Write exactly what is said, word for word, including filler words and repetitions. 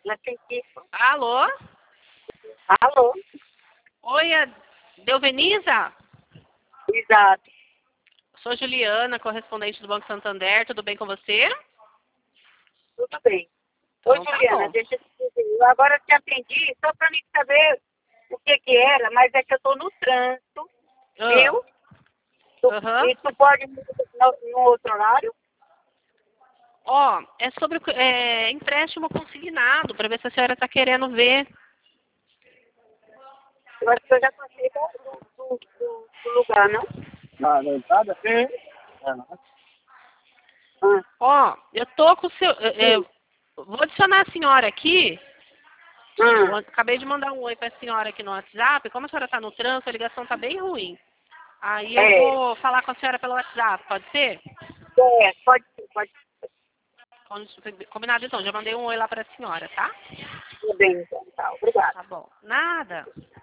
Alô? Alô? Oi, é Delvenisa? Exato. Sou Juliana, correspondente do Banco Santander. Tudo bem com você? Tudo bem. Oi, Então tá Juliana, bom. deixa eu te dizer. Eu agora te atendi só para mim saber o que que era, mas é que eu estou no trânsito, Ah, viu? Tu- aham. E tu pode no, no outro horário? Ó, é sobre o que- é, empréstimo consignado, para ver se a senhora está querendo ver. Eu acho que eu já passei do, do, do, do lugar, não? Na, na entrada? Hum? Ah, Ah, Ó, eu tô com o seu... é, é, sim. vou adicionar a senhora aqui. Eu Ah, acabei de mandar um oi para a senhora aqui no WhatsApp. Como a senhora está no trânsito, a ligação está bem ruim. Aí eu é. vou falar com a senhora pelo WhatsApp, pode ser? É, pode ser, pode Combinado então, já mandei um oi lá para a senhora, tá? ser bem, então, tá. Obrigada. Tá bom. Nada.